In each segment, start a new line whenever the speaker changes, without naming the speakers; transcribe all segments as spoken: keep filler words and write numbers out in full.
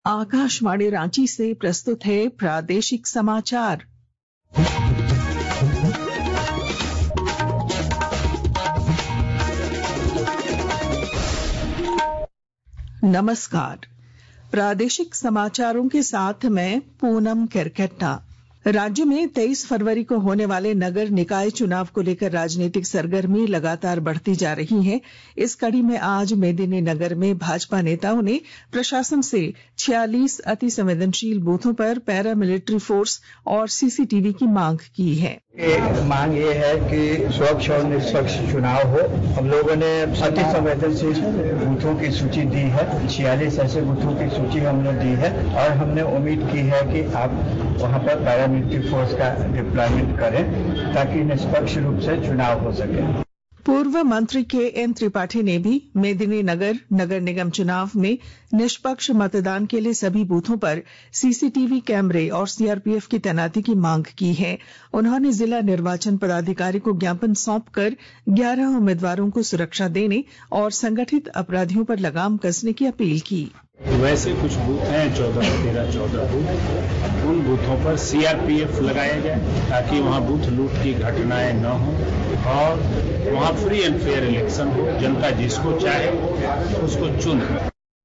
आकाशवाणी रांची से प्रस्तुत है प्रादेशिक समाचार। नमस्कार, प्रादेशिक समाचारों के साथ मैं पूनम केरकेट्टा। राज्य में तेईस फरवरी को होने वाले नगर निकाय चुनाव को लेकर राजनीतिक सरगर्मी लगातार बढ़ती जा रही है। इस कड़ी में आज मेदिनीनगर में भाजपा नेताओं ने प्रशासन से छियालीस अति संवेदनशील बूथों पर पैरामिलिट्री फोर्स और सीसीटीवी की मांग की है।
मांग ये है कि स्वच्छ और निष्पक्ष चुनाव हो। हम लोगों ने अति संवेदनशील बूथों की सूची दी है, छियालीस ऐसे बूथों की सूची हमने दी है और हमने उम्मीद की है कि आप वहां पर पैरामिलिट्री फोर्स का डिप्लॉयमेंट करें ताकि निष्पक्ष रूप से चुनाव हो सके।
पूर्व मंत्री के एन त्रिपाठी ने भी मेदिनीनगर नगर निगम चुनाव में निष्पक्ष मतदान के लिए सभी बूथों पर सीसीटीवी कैमरे और सीआरपीएफ की तैनाती की मांग की है। उन्होंने जिला निर्वाचन पदाधिकारी को ज्ञापन सौंपकर ग्यारह उम्मीदवारों को सुरक्षा देने और संगठित अपराधियों पर लगाम कसने की अपील की।
वैसे कुछ बूथ हैं चौदह तेरह चौदह बूथ, उन बूथों पर सीआरपीएफ लगाया जाए ताकि वहां बूथ लूट की घटनाएं न हो और वहां फ्री एंड फेयर इलेक्शन हो। जनता जिसको चाहे उसको चुने।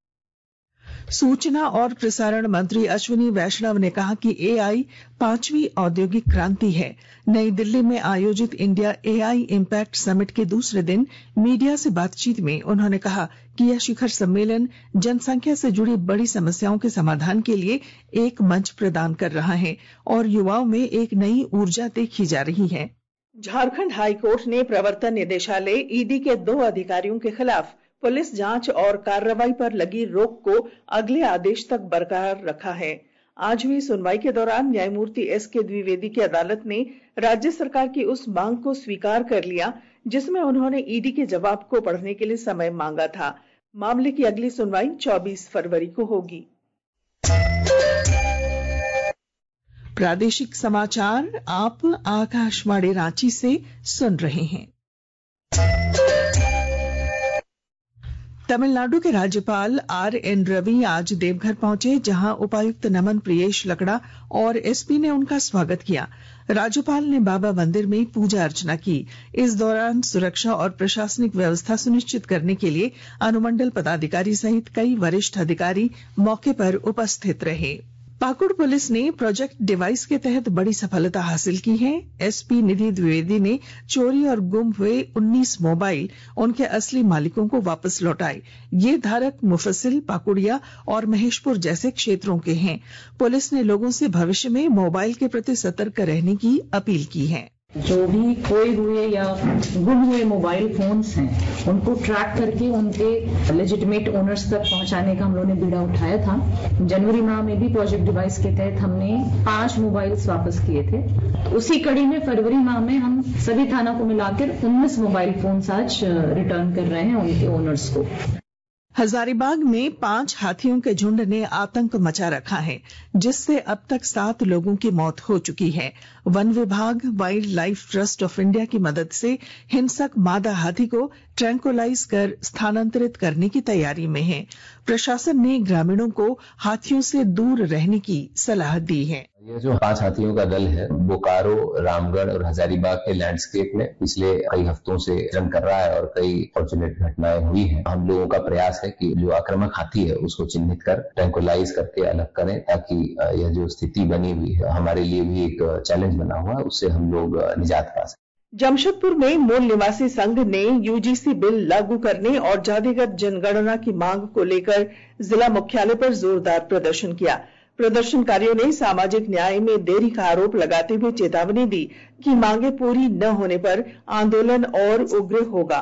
सूचना और प्रसारण मंत्री अश्विनी वैष्णव ने कहा कि एआई पांचवी औद्योगिक क्रांति है। नई दिल्ली में आयोजित इंडिया एआई इम्पैक्ट समिट के दूसरे दिन मीडिया से बातचीत में उन्होंने कहा कि यह शिखर सम्मेलन जनसंख्या से जुड़ी बड़ी समस्याओं के समाधान के लिए एक मंच प्रदान कर रहा है और युवाओं में एक नई ऊर्जा देखी जा रही है। झारखंड हाईकोर्ट ने प्रवर्तन निदेशालय ईडी के दो अधिकारियों के खिलाफ पुलिस जांच और कार्रवाई पर लगी रोक को अगले आदेश तक बरकरार रखा है। आज हुई सुनवाई के दौरान न्यायमूर्ति एस के द्विवेदी की अदालत ने राज्य सरकार की उस मांग को स्वीकार कर लिया जिसमें उन्होंने ईडी के जवाब को पढ़ने के लिए समय मांगा था। मामले की अगली सुनवाई चौबीस फरवरी को होगी। प्रादेशिक समाचार आप आकाशवाणी रांची से सुन रहे हैं। तमिलनाडु के राज्यपाल आर एन रवि आज देवघर पहुंचे, जहां उपायुक्त नमन प्रियेश लकड़ा और एसपी ने उनका स्वागत किया। राज्यपाल ने बाबा मंदिर में पूजा अर्चना की। इस दौरान सुरक्षा और प्रशासनिक व्यवस्था सुनिश्चित करने के लिए अनुमंडल पदाधिकारी सहित कई वरिष्ठ अधिकारी मौके पर उपस्थित रहे। पाकुड़ पुलिस ने प्रोजेक्ट डिवाइस के तहत बड़ी सफलता हासिल की है। एसपी निधि द्विवेदी ने चोरी और गुम हुए उन्नीस मोबाइल उनके असली मालिकों को वापस लौटाए। ये धारक मुफस्सिल, पाकुड़िया और महेशपुर जैसे क्षेत्रों के हैं। पुलिस ने लोगों से भविष्य में मोबाइल के प्रति सतर्क रहने की अपील की है।
जो भी खोए हुए या गुम हुए मोबाइल फोन्स हैं उनको ट्रैक करके उनके लेजिटिमेट ओनर्स तक पहुंचाने का हम लोगों ने बीड़ा उठाया था। जनवरी माह में भी प्रोजेक्ट डिवाइस के तहत हमने पांच मोबाइल्स वापस किए थे। उसी कड़ी में फरवरी माह में हम सभी थाना को मिलाकर उन्नीस मोबाइल फोन्स आज रिटर्न कर रहे हैं उनके ओनर्स को।
हजारीबाग में पांच हाथियों के झुंड ने आतंक मचा रखा है, जिससे अब तक सात लोगों की मौत हो चुकी है। वन विभाग Wildlife Trust of India की मदद से हिंसक मादा हाथी को ट्रैंकुलाइज कर स्थानांतरित करने की तैयारी में है। प्रशासन ने ग्रामीणों को हाथियों से दूर रहने की सलाह दी है।
ये जो पांच हाथियों का दल है बोकारो, रामगढ़ और हजारीबाग के लैंडस्केप में पिछले कई हफ्तों से रन कर रहा है और कई फॉर्चुनेट घटनाएं हुई हैं। हम लोगों का प्रयास है कि जो आक्रामक हाथी है उसको चिन्हित कर ट्रैंकुलाइज करके अलग करें, ताकि यह जो स्थिति बनी हुई है हमारे लिए भी एक चैलेंज बना हुआ है, उससे हम लोग निजात पा सकें।
जमशेदपुर में मूल निवासी संघ ने यूजीसी बिल लागू करने और जातिगत जनगणना की मांग को लेकर जिला मुख्यालय पर जोरदार प्रदर्शन किया। प्रदर्शनकारियों ने सामाजिक न्याय में देरी का आरोप लगाते हुए चेतावनी दी कि मांगे पूरी न होने पर आंदोलन और उग्र होगा।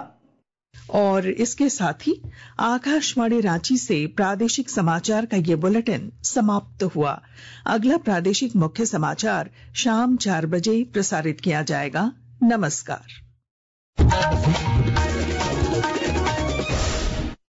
और इसके साथ ही आकाशवाणी रांची से प्रादेशिक समाचार का ये बुलेटिन समाप्त हुआ। अगला प्रादेशिक मुख्य समाचार शाम चार बजे प्रसारित किया जाएगा। नमस्कार।